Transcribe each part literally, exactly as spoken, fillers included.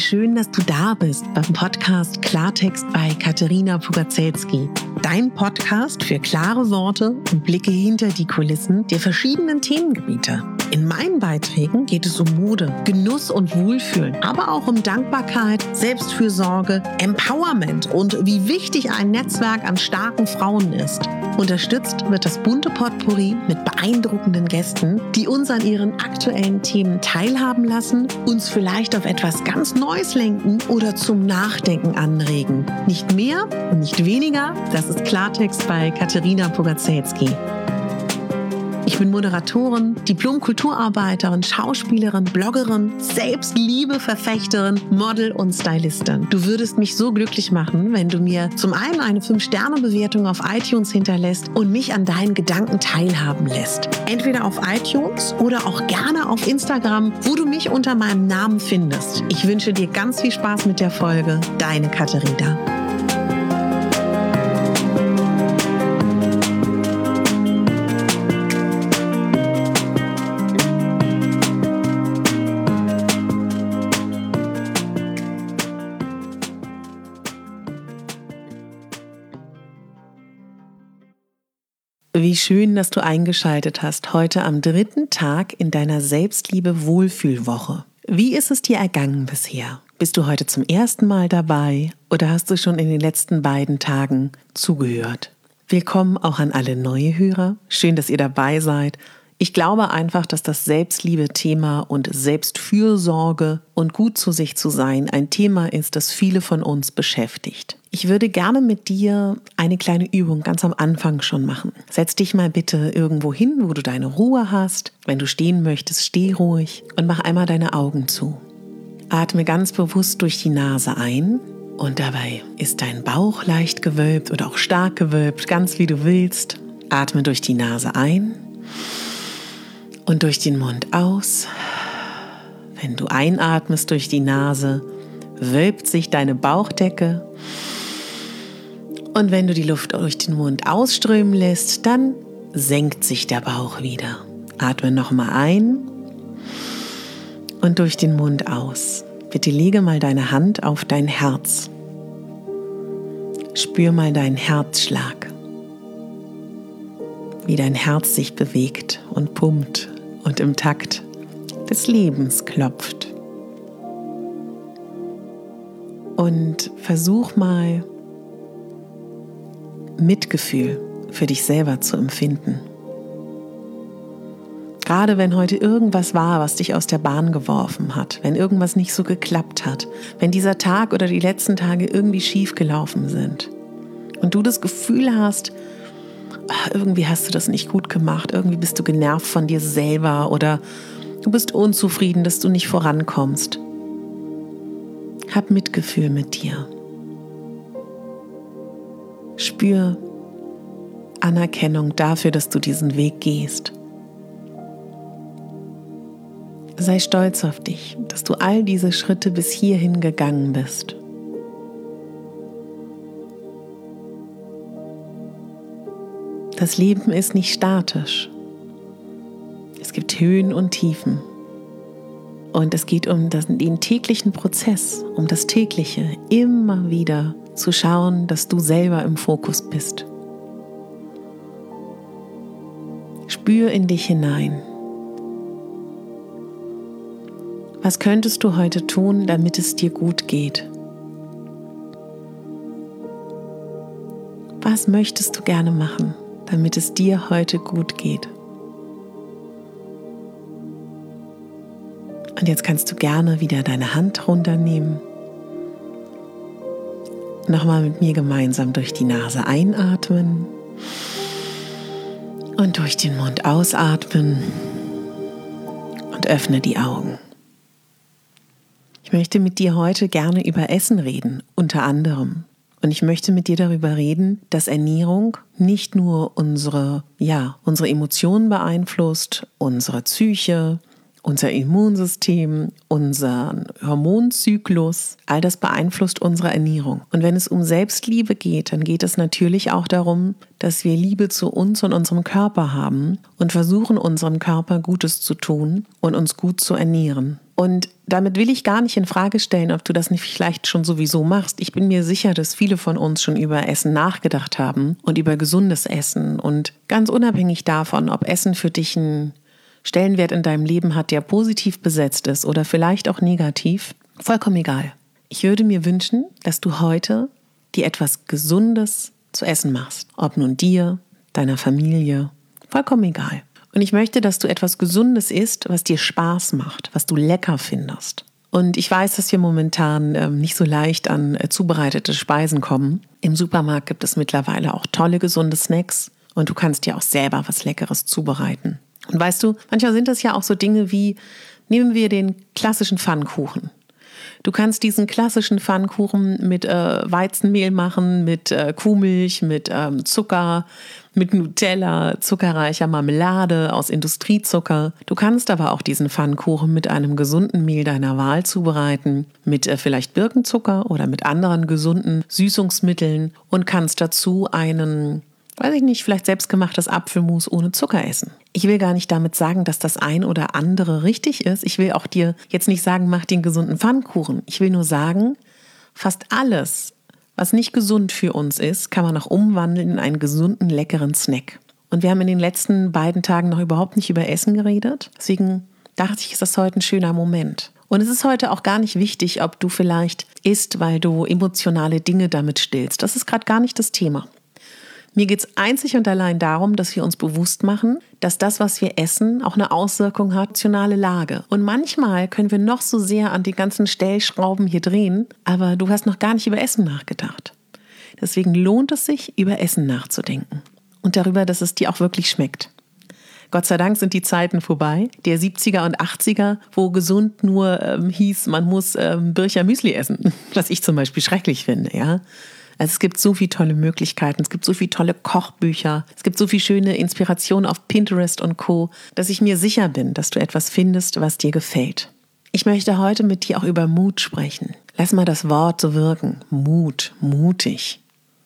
schön, dass du da bist beim Podcast Klartext bei Katerina Pugacelski. Dein Podcast für klare Worte und Blicke hinter die Kulissen der verschiedenen Themengebiete. In meinen Beiträgen geht es um Mode, Genuss und Wohlfühlen, aber auch um Dankbarkeit, Selbstfürsorge, Empowerment und wie wichtig ein Netzwerk an starken Frauen ist. Unterstützt wird das bunte Potpourri mit beeindruckenden Gästen, die uns an ihren aktuellen Themen teilhaben lassen, uns vielleicht auf etwas ganz Neues lenken oder zum Nachdenken anregen. Nicht mehr und nicht weniger, das ist Klartext bei Katerina Pugacelski. Ich bin Moderatorin, Diplom-Kulturarbeiterin, Schauspielerin, Bloggerin, Selbstliebe-Verfechterin, Model und Stylistin. Du würdest mich so glücklich machen, wenn du mir zum einen eine fünf Sterne Bewertung auf iTunes hinterlässt und mich an deinen Gedanken teilhaben lässt. Entweder auf iTunes oder auch gerne auf Instagram, wo du mich unter meinem Namen findest. Ich wünsche dir ganz viel Spaß mit der Folge. Deine Katerina. Wie schön, dass du eingeschaltet hast heute am dritten Tag in deiner Selbstliebe-Wohlfühlwoche. Wie ist es dir ergangen bisher? Bist du heute zum ersten Mal dabei oder hast du schon in den letzten beiden Tagen zugehört? Willkommen auch an alle neue Hörer. Schön, dass ihr dabei seid. Ich glaube einfach, dass das Selbstliebe-Thema und Selbstfürsorge und gut zu sich zu sein ein Thema ist, das viele von uns beschäftigt. Ich würde gerne mit dir eine kleine Übung ganz am Anfang schon machen. Setz dich mal bitte irgendwo hin, wo du deine Ruhe hast. Wenn du stehen möchtest, steh ruhig und mach einmal deine Augen zu. Atme ganz bewusst durch die Nase ein und dabei ist dein Bauch leicht gewölbt oder auch stark gewölbt, ganz wie du willst. Atme durch die Nase ein und durch den Mund aus. Wenn du einatmest durch die Nase, wölbt sich deine Bauchdecke. Und wenn du die Luft durch den Mund ausströmen lässt, dann senkt sich der Bauch wieder. Atme nochmal ein und durch den Mund aus. Bitte lege mal deine Hand auf dein Herz. Spür mal deinen Herzschlag, wie dein Herz sich bewegt und pumpt und im Takt des Lebens klopft. Und versuch mal, Mitgefühl für dich selber zu empfinden. Gerade wenn heute irgendwas war, was dich aus der Bahn geworfen hat, wenn irgendwas nicht so geklappt hat, wenn dieser Tag oder die letzten Tage irgendwie schief gelaufen sind und du das Gefühl hast, ach, irgendwie hast du das nicht gut gemacht, irgendwie bist du genervt von dir selber oder du bist unzufrieden, dass du nicht vorankommst. Hab Mitgefühl mit dir. Spür Anerkennung dafür, dass du diesen Weg gehst. Sei stolz auf dich, dass du all diese Schritte bis hierhin gegangen bist. Das Leben ist nicht statisch. Es gibt Höhen und Tiefen. Und es geht um den täglichen Prozess, um das Tägliche, immer wieder zu schauen, dass du selber im Fokus bist. Spür in dich hinein. Was könntest du heute tun, damit es dir gut geht? Was möchtest du gerne machen, damit es dir heute gut geht? Und jetzt kannst du gerne wieder deine Hand runternehmen. Nochmal mit mir gemeinsam durch die Nase einatmen und durch den Mund ausatmen und öffne die Augen. Ich möchte mit dir heute gerne über Essen reden, unter anderem. Und ich möchte mit dir darüber reden, dass Ernährung nicht nur unsere, ja, unsere Emotionen beeinflusst, unsere Psyche, unser Immunsystem, unseren Hormonzyklus, all das beeinflusst unsere Ernährung. Und wenn es um Selbstliebe geht, dann geht es natürlich auch darum, dass wir Liebe zu uns und unserem Körper haben und versuchen, unserem Körper Gutes zu tun und uns gut zu ernähren. Und damit will ich gar nicht in Frage stellen, ob du das nicht vielleicht schon sowieso machst. Ich bin mir sicher, dass viele von uns schon über Essen nachgedacht haben und über gesundes Essen. Und ganz unabhängig davon, ob Essen für dich einen Stellenwert in deinem Leben hat, der positiv besetzt ist oder vielleicht auch negativ, vollkommen egal. Ich würde mir wünschen, dass du heute dir etwas Gesundes zu essen machst. Ob nun dir, deiner Familie, vollkommen egal. Und ich möchte, dass du etwas Gesundes isst, was dir Spaß macht, was du lecker findest. Und ich weiß, dass wir momentan ähm, nicht so leicht an äh, zubereitete Speisen kommen. Im Supermarkt gibt es mittlerweile auch tolle, gesunde Snacks. Und du kannst dir auch selber was Leckeres zubereiten. Und weißt du, manchmal sind das ja auch so Dinge wie, nehmen wir den klassischen Pfannkuchen. Du kannst diesen klassischen Pfannkuchen mit äh, Weizenmehl machen, mit äh, Kuhmilch, mit ähm, Zucker, mit Nutella, zuckerreicher Marmelade aus Industriezucker. Du kannst aber auch diesen Pfannkuchen mit einem gesunden Mehl deiner Wahl zubereiten, mit äh, vielleicht Birkenzucker oder mit anderen gesunden Süßungsmitteln und kannst dazu einen, weiß ich nicht, vielleicht selbstgemachtes Apfelmus ohne Zucker essen. Ich will gar nicht damit sagen, dass das ein oder andere richtig ist. Ich will auch dir jetzt nicht sagen, mach den gesunden Pfannkuchen. Ich will nur sagen, fast alles, was nicht gesund für uns ist, kann man auch umwandeln in einen gesunden, leckeren Snack. Und wir haben in den letzten beiden Tagen noch überhaupt nicht über Essen geredet. Deswegen dachte ich, ist das heute ein schöner Moment. Und es ist heute auch gar nicht wichtig, ob du vielleicht isst, weil du emotionale Dinge damit stillst. Das ist gerade gar nicht das Thema. Mir geht es einzig und allein darum, dass wir uns bewusst machen, dass das, was wir essen, auch eine Auswirkung hat, emotionale Lage. Und manchmal können wir noch so sehr an die ganzen Stellschrauben hier drehen, aber du hast noch gar nicht über Essen nachgedacht. Deswegen lohnt es sich, über Essen nachzudenken und darüber, dass es dir auch wirklich schmeckt. Gott sei Dank sind die Zeiten vorbei, der siebziger und achtziger, wo gesund nur ähm, hieß, man muss ähm, Bircher Müsli essen, was ich zum Beispiel schrecklich finde, ja. Also es gibt so viele tolle Möglichkeiten, es gibt so viele tolle Kochbücher, es gibt so viel schöne Inspiration auf Pinterest und Co., dass ich mir sicher bin, dass du etwas findest, was dir gefällt. Ich möchte heute mit dir auch über Mut sprechen. Lass mal das Wort so wirken. Mut, mutig.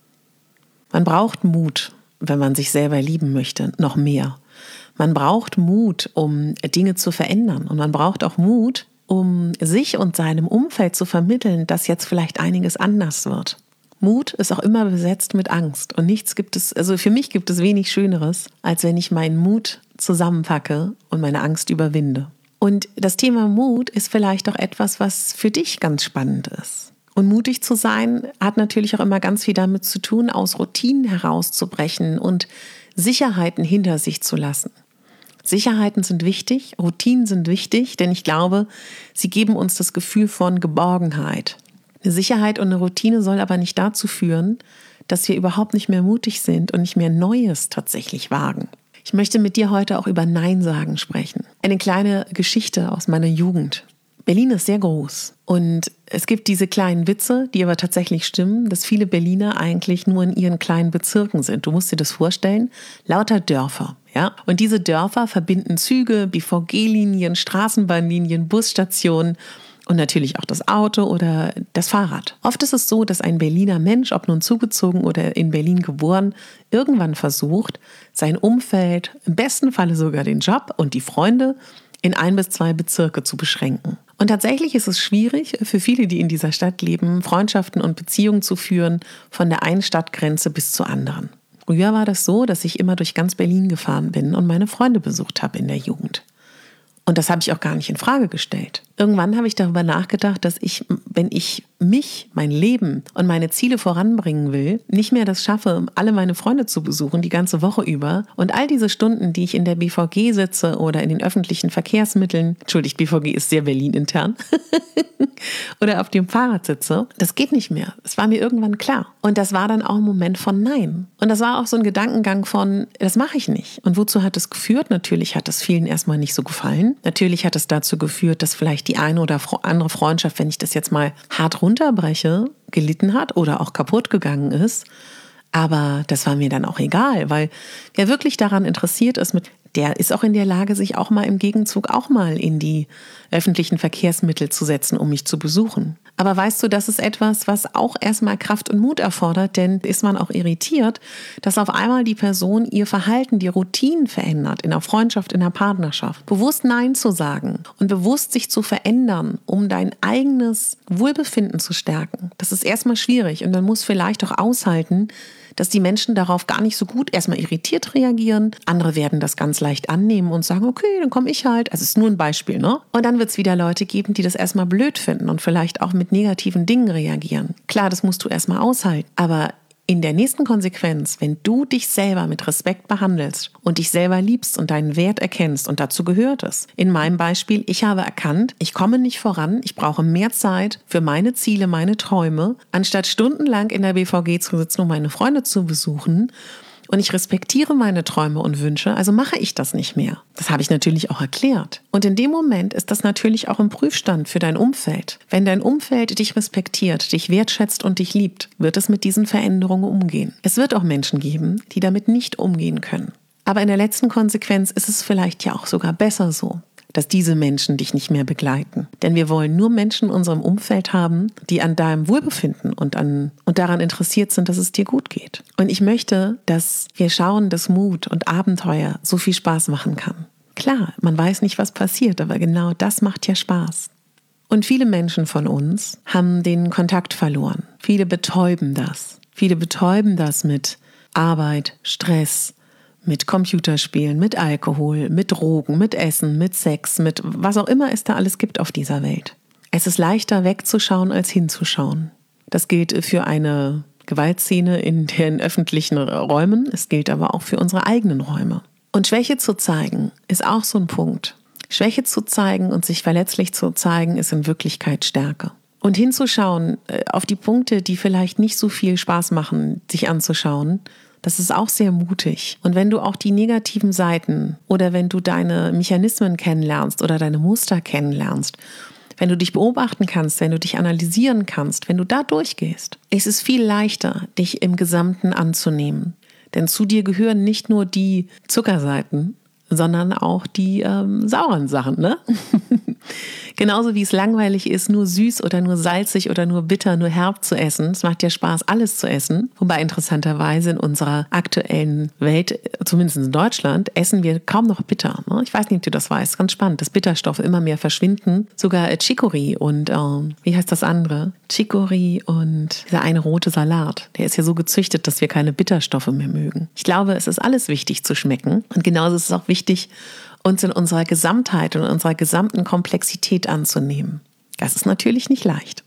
Man braucht Mut, wenn man sich selber lieben möchte, noch mehr. Man braucht Mut, um Dinge zu verändern. Und man braucht auch Mut, um sich und seinem Umfeld zu vermitteln, dass jetzt vielleicht einiges anders wird. Mut ist auch immer besetzt mit Angst und nichts gibt es, also für mich gibt es wenig Schöneres, als wenn ich meinen Mut zusammenpacke und meine Angst überwinde. Und das Thema Mut ist vielleicht auch etwas, was für dich ganz spannend ist. Und mutig zu sein hat natürlich auch immer ganz viel damit zu tun, aus Routinen herauszubrechen und Sicherheiten hinter sich zu lassen. Sicherheiten sind wichtig, Routinen sind wichtig, denn ich glaube, sie geben uns das Gefühl von Geborgenheit. Eine Sicherheit und eine Routine soll aber nicht dazu führen, dass wir überhaupt nicht mehr mutig sind und nicht mehr Neues tatsächlich wagen. Ich möchte mit dir heute auch über Nein sagen sprechen. Eine kleine Geschichte aus meiner Jugend. Berlin ist sehr groß und es gibt diese kleinen Witze, die aber tatsächlich stimmen, dass viele Berliner eigentlich nur in ihren kleinen Bezirken sind. Du musst dir das vorstellen, lauter Dörfer. Ja? Und diese Dörfer verbinden Züge, B V G-Linien, Straßenbahnlinien, Busstationen, und natürlich auch das Auto oder das Fahrrad. Oft ist es so, dass ein Berliner Mensch, ob nun zugezogen oder in Berlin geboren, irgendwann versucht, sein Umfeld, im besten Falle sogar den Job und die Freunde, in ein bis zwei Bezirke zu beschränken. Und tatsächlich ist es schwierig für viele, die in dieser Stadt leben, Freundschaften und Beziehungen zu führen, von der einen Stadtgrenze bis zur anderen. Früher war das so, dass ich immer durch ganz Berlin gefahren bin und meine Freunde besucht habe in der Jugend. Und das habe ich auch gar nicht in Frage gestellt. Irgendwann habe ich darüber nachgedacht, dass ich, wenn ich mich, mein Leben und meine Ziele voranbringen will, nicht mehr das schaffe, alle meine Freunde zu besuchen, die ganze Woche über. Und all diese Stunden, die ich in der B V G sitze oder in den öffentlichen Verkehrsmitteln, entschuldigt, B V G ist sehr Berlin-intern, oder auf dem Fahrrad sitze, das geht nicht mehr. Das war mir irgendwann klar. Und das war dann auch ein Moment von Nein. Und das war auch so ein Gedankengang von, das mache ich nicht. Und wozu hat es geführt? Natürlich hat es vielen erstmal nicht so gefallen. Natürlich hat es dazu geführt, dass vielleicht die eine oder andere Freundschaft, wenn ich das jetzt mal hart runterbreche, gelitten hat oder auch kaputt gegangen ist. Aber das war mir dann auch egal, weil wer wirklich daran interessiert ist, mit, der ist auch in der Lage, sich auch mal im Gegenzug auch mal in die öffentlichen Verkehrsmittel zu setzen, um mich zu besuchen. Aber weißt du, das ist etwas, was auch erstmal Kraft und Mut erfordert, denn ist man auch irritiert, dass auf einmal die Person ihr Verhalten, die Routinen verändert, in der Freundschaft, in der Partnerschaft. Bewusst Nein zu sagen und bewusst sich zu verändern, um dein eigenes Wohlbefinden zu stärken. Das ist erstmal schwierig und man muss vielleicht auch aushalten, dass die Menschen darauf gar nicht so gut erstmal irritiert reagieren. Andere werden das ganz leicht annehmen und sagen, okay, dann komme ich halt. Also es ist nur ein Beispiel, ne? Und dann wird es wieder Leute geben, die das erstmal blöd finden und vielleicht auch mit negativen Dingen reagieren. Klar, das musst du erstmal aushalten. Aber in der nächsten Konsequenz, wenn du dich selber mit Respekt behandelst und dich selber liebst und deinen Wert erkennst, und dazu gehört es. In meinem Beispiel, ich habe erkannt, ich komme nicht voran, ich brauche mehr Zeit für meine Ziele, meine Träume, anstatt stundenlang in der B V G zu sitzen, um meine Freunde zu besuchen. Und ich respektiere meine Träume und Wünsche, also mache ich das nicht mehr. Das habe ich natürlich auch erklärt. Und in dem Moment ist das natürlich auch ein Prüfstand für dein Umfeld. Wenn dein Umfeld dich respektiert, dich wertschätzt und dich liebt, wird es mit diesen Veränderungen umgehen. Es wird auch Menschen geben, die damit nicht umgehen können. Aber in der letzten Konsequenz ist es vielleicht ja auch sogar besser so, dass diese Menschen dich nicht mehr begleiten. Denn wir wollen nur Menschen in unserem Umfeld haben, die an deinem Wohlbefinden und, an, und daran interessiert sind, dass es dir gut geht. Und ich möchte, dass wir schauen, dass Mut und Abenteuer so viel Spaß machen kann. Klar, man weiß nicht, was passiert, aber genau das macht ja Spaß. Und viele Menschen von uns haben den Kontakt verloren. Viele betäuben das. Viele betäuben das mit Arbeit, Stress, mit Computerspielen, mit Alkohol, mit Drogen, mit Essen, mit Sex, mit was auch immer es da alles gibt auf dieser Welt. Es ist leichter wegzuschauen, als hinzuschauen. Das gilt für eine Gewaltszene in den öffentlichen Räumen, es gilt aber auch für unsere eigenen Räume. Und Schwäche zu zeigen, ist auch so ein Punkt. Schwäche zu zeigen und sich verletzlich zu zeigen, ist in Wirklichkeit Stärke. Und hinzuschauen auf die Punkte, die vielleicht nicht so viel Spaß machen, sich anzuschauen, das ist auch sehr mutig. Und wenn du auch die negativen Seiten oder wenn du deine Mechanismen kennenlernst oder deine Muster kennenlernst, wenn du dich beobachten kannst, wenn du dich analysieren kannst, wenn du da durchgehst, ist es viel leichter, dich im Gesamten anzunehmen. Denn zu dir gehören nicht nur die Zuckerseiten, sondern auch die ähm, sauren Sachen, ne? Genauso wie es langweilig ist, nur süß oder nur salzig oder nur bitter, nur herb zu essen. Es macht ja Spaß, alles zu essen. Wobei interessanterweise in unserer aktuellen Welt, zumindest in Deutschland, essen wir kaum noch bitter. Ne? Ich weiß nicht, ob du das weißt. Ganz spannend, dass Bitterstoffe immer mehr verschwinden. Sogar Chicorée und, äh, wie heißt das andere? Chicorée und dieser eine rote Salat. Der ist ja so gezüchtet, dass wir keine Bitterstoffe mehr mögen. Ich glaube, es ist alles wichtig zu schmecken. Und genauso ist es auch wichtig, uns in unserer Gesamtheit und unserer gesamten Komplexität anzunehmen. Das ist natürlich nicht leicht.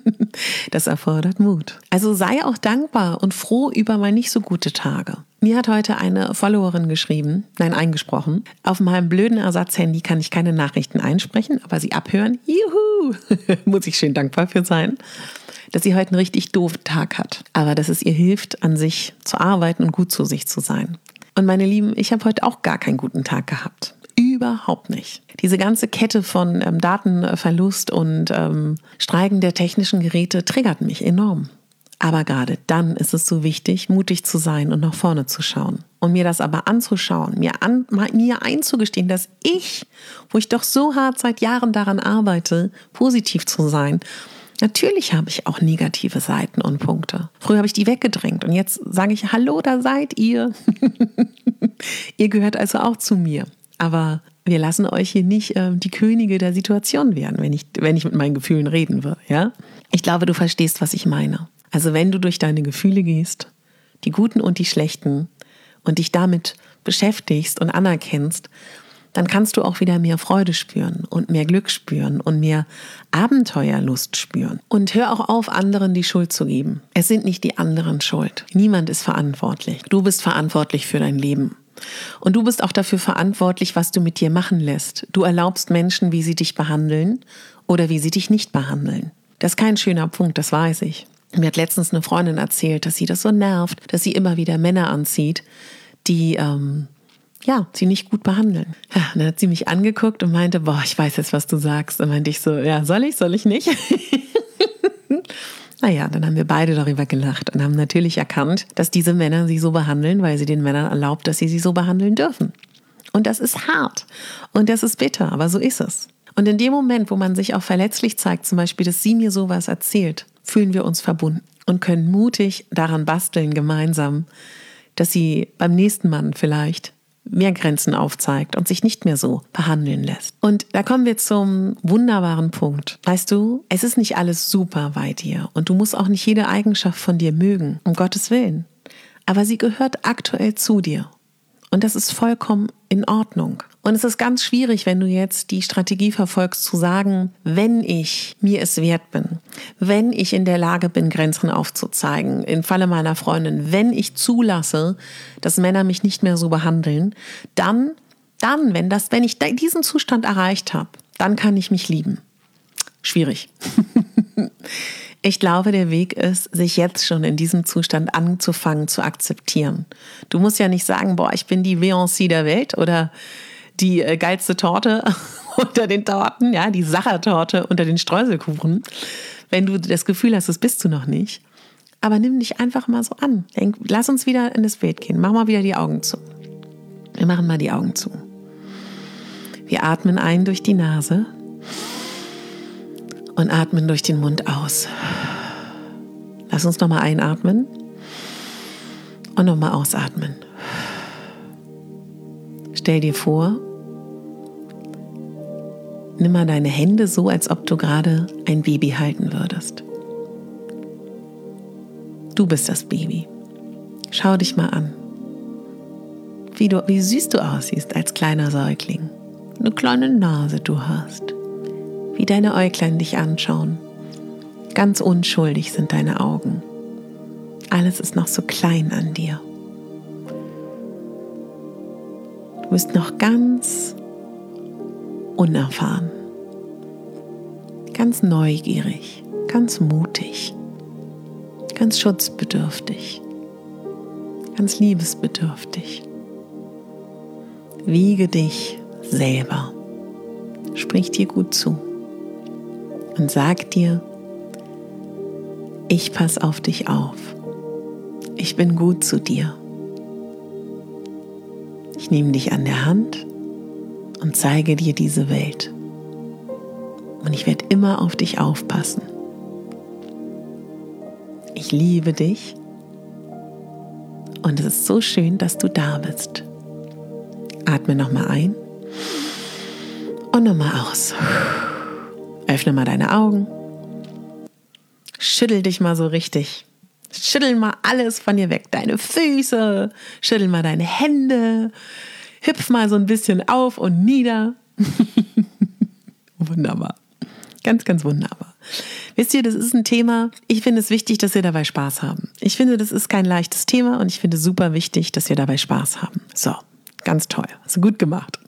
Das erfordert Mut. Also sei auch dankbar und froh über mal nicht so gute Tage. Mir hat heute eine Followerin geschrieben, nein, eingesprochen. Auf meinem blöden Ersatzhandy kann ich keine Nachrichten einsprechen, aber sie abhören. Juhu! Muss ich schön dankbar für sein, dass sie heute einen richtig doofen Tag hat. Aber dass es ihr hilft, an sich zu arbeiten und gut zu sich zu sein. Und meine Lieben, ich habe heute auch gar keinen guten Tag gehabt. Überhaupt nicht. Diese ganze Kette von ähm, Datenverlust und ähm, Streiken der technischen Geräte triggert mich enorm. Aber gerade dann ist es so wichtig, mutig zu sein und nach vorne zu schauen. Und mir das aber anzuschauen, mir, an, mir einzugestehen, dass ich, wo ich doch so hart seit Jahren daran arbeite, positiv zu sein, natürlich habe ich auch negative Seiten und Punkte. Früher habe ich die weggedrängt und jetzt sage ich, hallo, da seid ihr. Ihr gehört also auch zu mir. Aber wir lassen euch hier nicht äh, die Könige der Situation werden, wenn ich, wenn ich mit meinen Gefühlen reden will. Ja? Ich glaube, du verstehst, was ich meine. Also wenn du durch deine Gefühle gehst, die guten und die schlechten, und dich damit beschäftigst und anerkennst, dann kannst du auch wieder mehr Freude spüren und mehr Glück spüren und mehr Abenteuerlust spüren. Und hör auch auf, anderen die Schuld zu geben. Es sind nicht die anderen schuld. Niemand ist verantwortlich. Du bist verantwortlich für dein Leben. Und du bist auch dafür verantwortlich, was du mit dir machen lässt. Du erlaubst Menschen, wie sie dich behandeln oder wie sie dich nicht behandeln. Das ist kein schöner Punkt, das weiß ich. Mir hat letztens eine Freundin erzählt, dass sie das so nervt, dass sie immer wieder Männer anzieht, die ähm, ja, sie nicht gut behandeln. Ja, dann hat sie mich angeguckt und meinte, boah, ich weiß jetzt, was du sagst. Und meinte ich so, ja, soll ich, soll ich nicht? Naja, dann haben wir beide darüber gelacht und haben natürlich erkannt, dass diese Männer sie so behandeln, weil sie den Männern erlaubt, dass sie sie so behandeln dürfen. Und das ist hart und das ist bitter, aber so ist es. Und in dem Moment, wo man sich auch verletzlich zeigt, zum Beispiel, dass sie mir sowas erzählt, fühlen wir uns verbunden und können mutig daran basteln gemeinsam, dass sie beim nächsten Mann vielleicht mehr Grenzen aufzeigt und sich nicht mehr so behandeln lässt. Und da kommen wir zum wunderbaren Punkt. Weißt du, es ist nicht alles super bei dir und du musst auch nicht jede Eigenschaft von dir mögen, um Gottes Willen. Aber sie gehört aktuell zu dir. Und das ist vollkommen in Ordnung. Und es ist ganz schwierig, wenn du jetzt die Strategie verfolgst, zu sagen, wenn ich mir es wert bin, wenn ich in der Lage bin, Grenzen aufzuzeigen, im Falle meiner Freundin, wenn ich zulasse, dass Männer mich nicht mehr so behandeln, dann, dann, wenn das, wenn ich diesen Zustand erreicht habe, dann kann ich mich lieben. Schwierig. Ich glaube, der Weg ist, sich jetzt schon in diesem Zustand anzufangen zu akzeptieren. Du musst ja nicht sagen, boah, ich bin die Beyoncé der Welt oder die äh, geilste Torte unter den Torten, ja, die Sachertorte unter den Streuselkuchen. Wenn du das Gefühl hast, das bist du noch nicht. Aber nimm dich einfach mal so an. Denk, lass uns wieder in das Bild gehen. Mach mal wieder die Augen zu. Wir machen mal die Augen zu. Wir atmen ein durch die Nase und atmen durch den Mund aus. Lass uns nochmal einatmen und nochmal ausatmen. Stell dir vor, nimm mal deine Hände so, als ob du gerade ein Baby halten würdest. Du bist das Baby. Schau dich mal an. Wie, du, wie süß du aussiehst als kleiner Säugling. Eine kleine Nase du hast. Wie deine Äuglein dich anschauen. Ganz unschuldig sind deine Augen. Alles ist noch so klein an dir. Du bist noch ganz unerfahren, ganz neugierig, ganz mutig, ganz schutzbedürftig, ganz liebesbedürftig. Wiege dich selber, sprich dir gut zu und sag dir, ich pass auf dich auf, ich bin gut zu dir. Ich nehme dich an der Hand und zeige dir diese Welt. Und ich werde immer auf dich aufpassen. Ich liebe dich und es ist so schön, dass du da bist. Atme nochmal ein und nochmal aus. Öffne mal deine Augen. Schüttel dich mal so richtig. Schüttel mal alles von dir weg. Deine Füße, schüttel mal deine Hände. Hüpf mal so ein bisschen auf und nieder. Wunderbar. Ganz, ganz wunderbar. Wisst ihr, das ist ein Thema, ich finde es wichtig, dass wir dabei Spaß haben. Ich finde, das ist kein leichtes Thema und ich finde es super wichtig, dass wir dabei Spaß haben. So, ganz toll. Hast du gut gemacht.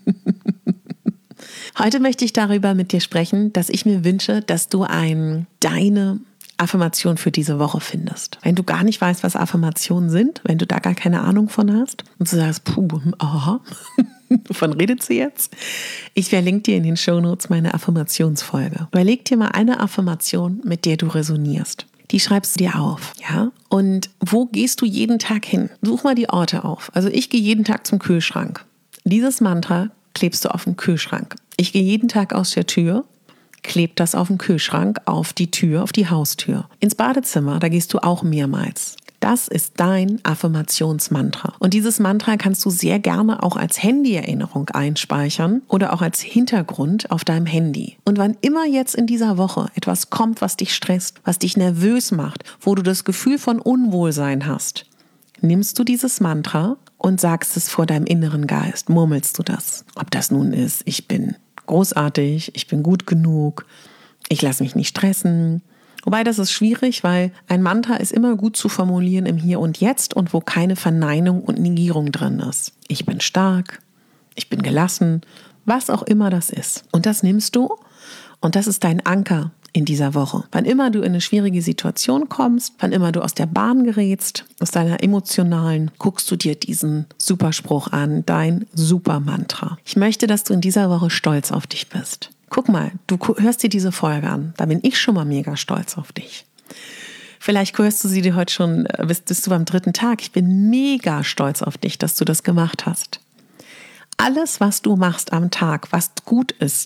Heute möchte ich darüber mit dir sprechen, dass ich mir wünsche, dass du ein, deine Affirmation für diese Woche findest. Wenn du gar nicht weißt, was Affirmationen sind, wenn du da gar keine Ahnung von hast und du sagst, puh, aha, wovon redet sie jetzt? Ich verlinke dir in den Shownotes meine Affirmationsfolge. Überleg dir mal eine Affirmation, mit der du resonierst. Die schreibst du dir auf, ja? Und wo gehst du jeden Tag hin? Such mal die Orte auf. Also ich gehe jeden Tag zum Kühlschrank. Dieses Mantra klebst du auf den Kühlschrank. Ich gehe jeden Tag aus der Tür, kleb das auf den Kühlschrank, auf die Tür, auf die Haustür. Ins Badezimmer, da gehst du auch mehrmals. Das ist dein Affirmationsmantra. Und dieses Mantra kannst du sehr gerne auch als Handy-Erinnerung einspeichern oder auch als Hintergrund auf deinem Handy. Und wann immer jetzt in dieser Woche etwas kommt, was dich stresst, was dich nervös macht, wo du das Gefühl von Unwohlsein hast, nimmst du dieses Mantra und sagst es vor deinem inneren Geist, murmelst du das. Ob das nun ist, ich bin großartig, ich bin gut genug, ich lasse mich nicht stressen. Wobei das ist schwierig, weil ein Mantra ist immer gut zu formulieren im Hier und Jetzt und wo keine Verneinung und Negierung drin ist. Ich bin stark, ich bin gelassen, was auch immer das ist. Und das nimmst du und das ist dein Anker in dieser Woche. Wann immer du in eine schwierige Situation kommst, wann immer du aus der Bahn gerätst, aus deiner emotionalen, guckst du dir diesen Superspruch an, dein Supermantra. Ich möchte, dass du in dieser Woche stolz auf dich bist. Guck mal, du hörst dir diese Folge an, da bin ich schon mal mega stolz auf dich. Vielleicht hörst du sie dir heute schon, bist, bist du beim dritten Tag. Ich bin mega stolz auf dich, dass du das gemacht hast. Alles, was du machst am Tag, was gut ist,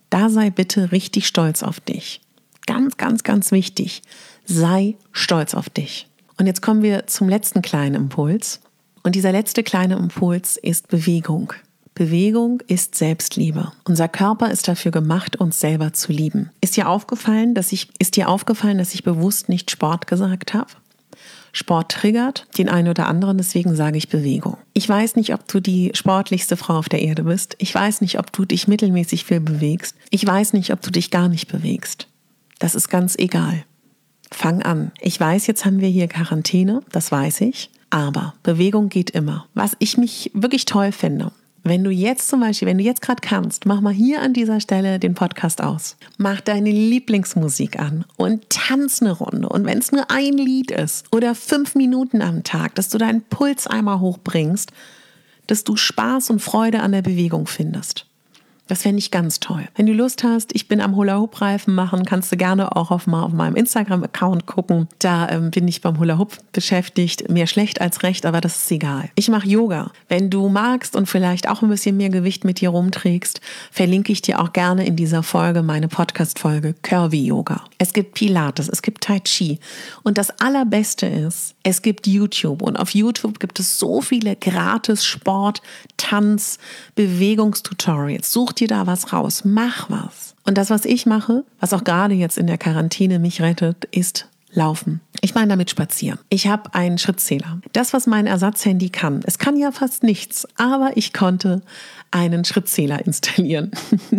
Da sei bitte richtig stolz auf dich. Ganz, ganz, ganz wichtig. Sei stolz auf dich. Und jetzt kommen wir zum letzten kleinen Impuls. Und dieser letzte kleine Impuls ist Bewegung. Bewegung ist Selbstliebe. Unser Körper ist dafür gemacht, uns selber zu lieben. Ist dir aufgefallen, dass ich, ist dir aufgefallen, dass ich bewusst nicht Sport gesagt habe? Sport triggert den einen oder anderen, deswegen sage ich Bewegung. Ich weiß nicht, ob du die sportlichste Frau auf der Erde bist. Ich weiß nicht, ob du dich mittelmäßig viel bewegst. Ich weiß nicht, ob du dich gar nicht bewegst. Das ist ganz egal. Fang an. Ich weiß, jetzt haben wir hier Quarantäne, das weiß ich. Aber Bewegung geht immer. Was ich mich wirklich toll finde, wenn du jetzt zum Beispiel, wenn du jetzt gerade kannst, mach mal hier an dieser Stelle den Podcast aus. Mach deine Lieblingsmusik an und tanz eine Runde. Und wenn es nur ein Lied ist oder fünf Minuten am Tag, dass du deinen Puls einmal hochbringst, dass du Spaß und Freude an der Bewegung findest. Das fände ich ganz toll. Wenn du Lust hast, ich bin am Hula-Hoop-Reifen machen, kannst du gerne auch auf, mal auf meinem Instagram-Account gucken. Da ähm, bin ich beim Hula-Hoop beschäftigt. Mehr schlecht als recht, aber das ist egal. Ich mache Yoga. Wenn du magst und vielleicht auch ein bisschen mehr Gewicht mit dir rumträgst, verlinke ich dir auch gerne in dieser Folge meine Podcast-Folge Curvy Yoga. Es gibt Pilates, es gibt Tai Chi. Und das Allerbeste ist, es gibt YouTube. Und auf YouTube gibt es so viele gratis Sport, Tanz, Bewegungstutorials. Such dir da was raus, mach was. Und das, was ich mache, was auch gerade jetzt in der Quarantäne mich rettet, ist Laufen. Ich meine damit spazieren. Ich habe einen Schrittzähler. Das, was mein Ersatzhandy kann. Es kann ja fast nichts, aber ich konnte einen Schrittzähler installieren.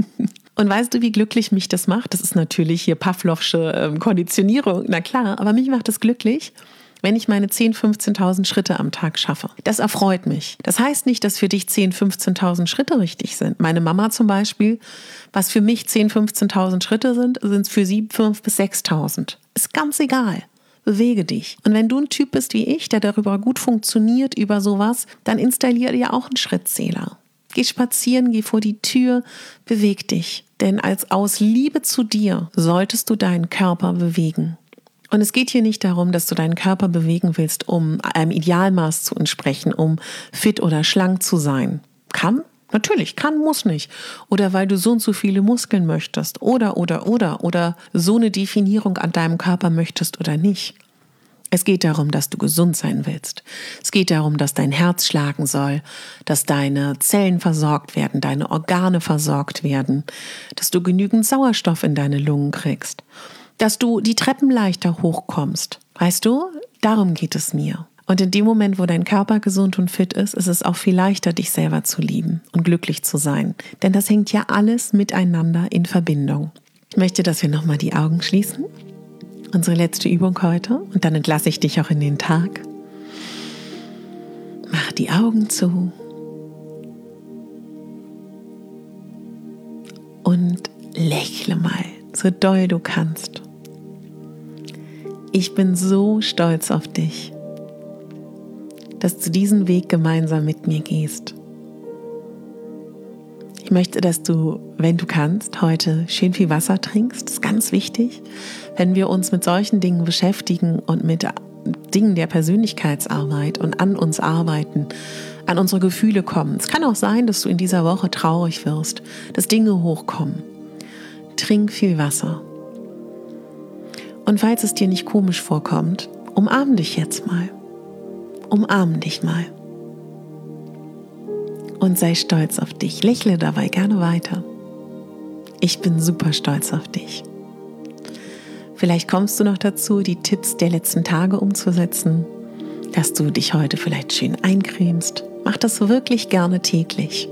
Und weißt du, wie glücklich mich das macht? Das ist natürlich hier Pavlovsche ähm, Konditionierung, na klar, aber mich macht es glücklich, wenn ich meine zehntausend, fünfzehntausend Schritte am Tag schaffe. Das erfreut mich. Das heißt nicht, dass für dich zehntausend, fünfzehntausend Schritte richtig sind. Meine Mama zum Beispiel, was für mich zehntausend, fünfzehntausend Schritte sind, sind es für sie fünftausend bis sechstausend. Ist ganz egal. Bewege dich. Und wenn du ein Typ bist wie ich, der darüber gut funktioniert, über sowas, dann installiere dir auch einen Schrittzähler. Geh spazieren, geh vor die Tür, beweg dich. Denn als aus Liebe zu dir solltest du deinen Körper bewegen. Und es geht hier nicht darum, dass du deinen Körper bewegen willst, um einem Idealmaß zu entsprechen, um fit oder schlank zu sein. Kann? Natürlich, kann, muss nicht. Oder weil du so und so viele Muskeln möchtest. Oder, oder, oder. Oder so eine Definierung an deinem Körper möchtest oder nicht. Es geht darum, dass du gesund sein willst. Es geht darum, dass dein Herz schlagen soll, dass deine Zellen versorgt werden, deine Organe versorgt werden, dass du genügend Sauerstoff in deine Lungen kriegst. Dass du die Treppen leichter hochkommst. Weißt du, darum geht es mir. Und in dem Moment, wo dein Körper gesund und fit ist, ist es auch viel leichter, dich selber zu lieben und glücklich zu sein. Denn das hängt ja alles miteinander in Verbindung. Ich möchte, dass wir nochmal die Augen schließen. Unsere letzte Übung heute. Und dann entlasse ich dich auch in den Tag. Mach die Augen zu. Und lächle mal, so doll du kannst. Ich bin so stolz auf dich, dass du diesen Weg gemeinsam mit mir gehst. Ich möchte, dass du, wenn du kannst, heute schön viel Wasser trinkst. Das ist ganz wichtig, wenn wir uns mit solchen Dingen beschäftigen und mit Dingen der Persönlichkeitsarbeit und an uns arbeiten, an unsere Gefühle kommen. Es kann auch sein, dass du in dieser Woche traurig wirst, dass Dinge hochkommen. Trink viel Wasser. Und falls es dir nicht komisch vorkommt, umarm dich jetzt mal. Umarm dich mal. Und sei stolz auf dich. Lächle dabei gerne weiter. Ich bin super stolz auf dich. Vielleicht kommst du noch dazu, die Tipps der letzten Tage umzusetzen, dass du dich heute vielleicht schön eincremst. Mach das wirklich gerne täglich.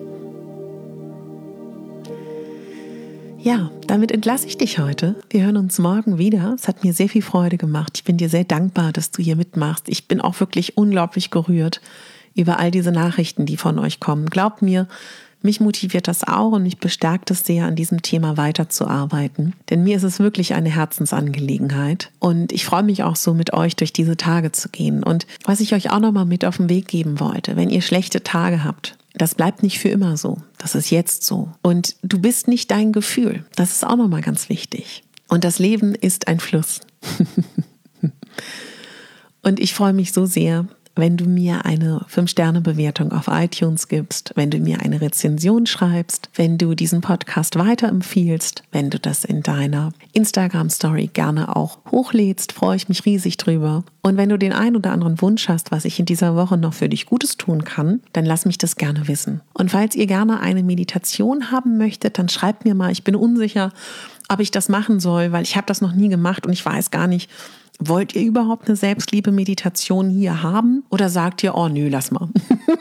Ja, damit entlasse ich dich heute. Wir hören uns morgen wieder. Es hat mir sehr viel Freude gemacht. Ich bin dir sehr dankbar, dass du hier mitmachst. Ich bin auch wirklich unglaublich gerührt über all diese Nachrichten, die von euch kommen. Glaubt mir, mich motiviert das auch und mich bestärkt es sehr, an diesem Thema weiterzuarbeiten. Denn mir ist es wirklich eine Herzensangelegenheit. Und ich freue mich auch so, mit euch durch diese Tage zu gehen. Und was ich euch auch nochmal mit auf den Weg geben wollte, wenn ihr schlechte Tage habt, das bleibt nicht für immer so. Das ist jetzt so. Und du bist nicht dein Gefühl. Das ist auch nochmal ganz wichtig. Und das Leben ist ein Fluss. Und ich freue mich so sehr, wenn du mir eine fünf Sterne Bewertung auf iTunes gibst, wenn du mir eine Rezension schreibst, wenn du diesen Podcast weiterempfiehlst, wenn du das in deiner Instagram-Story gerne auch hochlädst, freue ich mich riesig drüber. Und wenn du den einen oder anderen Wunsch hast, was ich in dieser Woche noch für dich Gutes tun kann, dann lass mich das gerne wissen. Und falls ihr gerne eine Meditation haben möchtet, dann schreibt mir mal, ich bin unsicher, ob ich das machen soll, weil ich habe das noch nie gemacht und ich weiß gar nicht, wollt ihr überhaupt eine Selbstliebe-Meditation hier haben oder sagt ihr, oh nö, lass mal.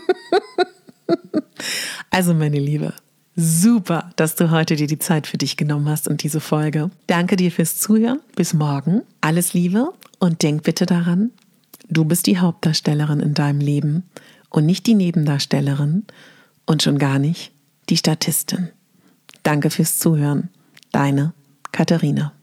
Also meine Liebe, super, dass du heute dir die Zeit für dich genommen hast und diese Folge. Danke dir fürs Zuhören. Bis morgen. Alles Liebe und denk bitte daran, du bist die Hauptdarstellerin in deinem Leben und nicht die Nebendarstellerin und schon gar nicht die Statistin. Danke fürs Zuhören. Deine Katharina.